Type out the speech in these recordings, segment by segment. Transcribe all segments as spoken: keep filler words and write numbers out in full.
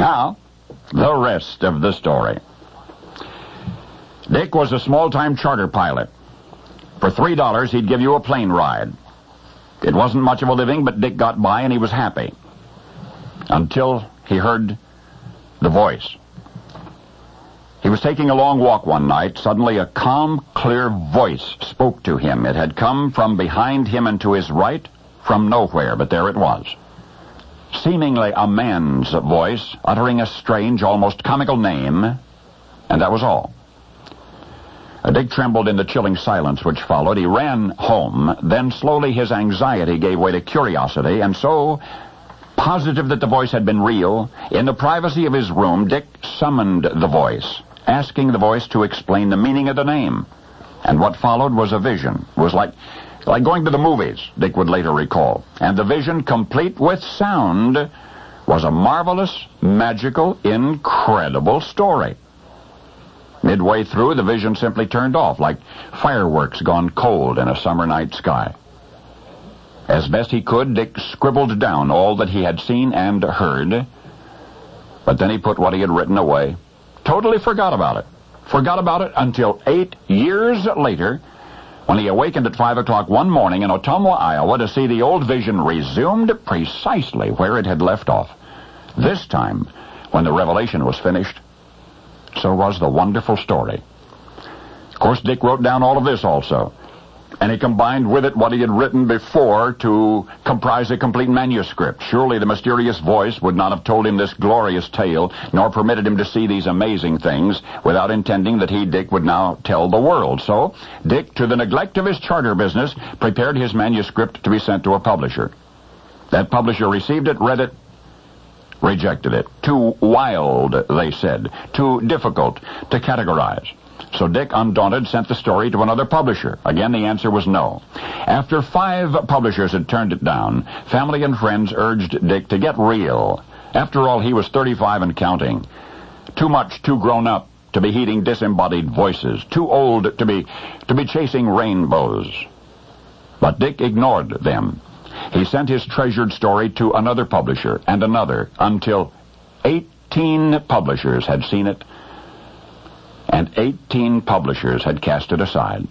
Now, the rest of the story. Dick was a small-time charter pilot. For three dollars, he'd give you a plane ride. It wasn't much of a living, but Dick got by and he was happy. Until he heard the voice. He was taking a long walk one night. Suddenly, a calm, clear voice spoke to him. It had come from behind him and to his right, from nowhere, but there it was. Seemingly a man's voice, uttering a strange, almost comical name, and that was all. Dick trembled in the chilling silence which followed. He ran home. Then slowly his anxiety gave way to curiosity, and so, positive that the voice had been real, in the privacy of his room, Dick summoned the voice, asking the voice to explain the meaning of the name. And what followed was a vision. It was like, like going to the movies, Dick would later recall. And the vision, complete with sound, was a marvelous, magical, incredible story. Midway through, the vision simply turned off, like fireworks gone cold in a summer night sky. As best he could, Dick scribbled down all that he had seen and heard, but then he put what he had written away. Totally forgot about it. Forgot about it until eight years later, when he awakened at five o'clock one morning in Ottumwa, Iowa, to see the old vision resumed precisely where it had left off. This time, when the revelation was finished, so was the wonderful story. Of course, Dick wrote down all of this also, and he combined with it what he had written before to comprise a complete manuscript. Surely the mysterious voice would not have told him this glorious tale, nor permitted him to see these amazing things, without intending that he, Dick, would now tell the world. So, Dick, to the neglect of his charter business, prepared his manuscript to be sent to a publisher. That publisher received it, read it, rejected it. Too wild, they said. Too difficult to categorize. So Dick, undaunted, sent the story to another publisher. Again, the answer was no. After five publishers had turned it down, family and friends urged Dick to get real. After all, he was thirty-five and counting. Too much, too grown up to be heeding disembodied voices. Too old to be, to be chasing rainbows. But Dick ignored them. He sent his treasured story to another publisher and another until eighteen publishers had seen it, and eighteen publishers had cast it aside.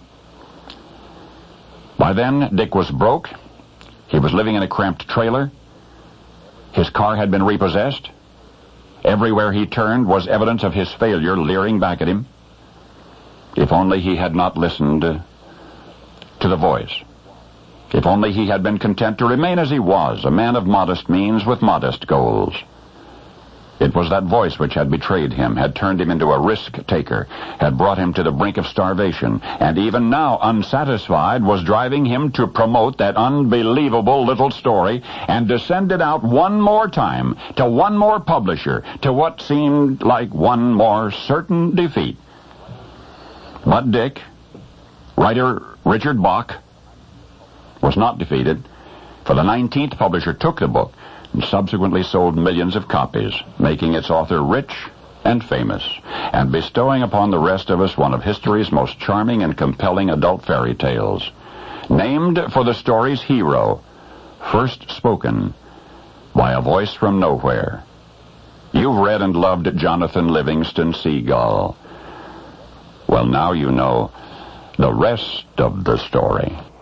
By then, Dick was broke. He was living in a cramped trailer. His car had been repossessed. Everywhere he turned was evidence of his failure leering back at him. If only he had not listened to the voice. If only he had been content to remain as he was, a man of modest means with modest goals. It was that voice which had betrayed him, had turned him into a risk-taker, had brought him to the brink of starvation, and even now, unsatisfied, was driving him to promote that unbelievable little story and to send it out one more time, to one more publisher, to what seemed like one more certain defeat. But Dick, writer Richard Bach, was not defeated, for the nineteenth publisher took the book and subsequently sold millions of copies, making its author rich and famous, and bestowing upon the rest of us one of history's most charming and compelling adult fairy tales, named for the story's hero, first spoken by a voice from nowhere. You've read and loved Jonathan Livingston Seagull. Well, now you know the rest of the story.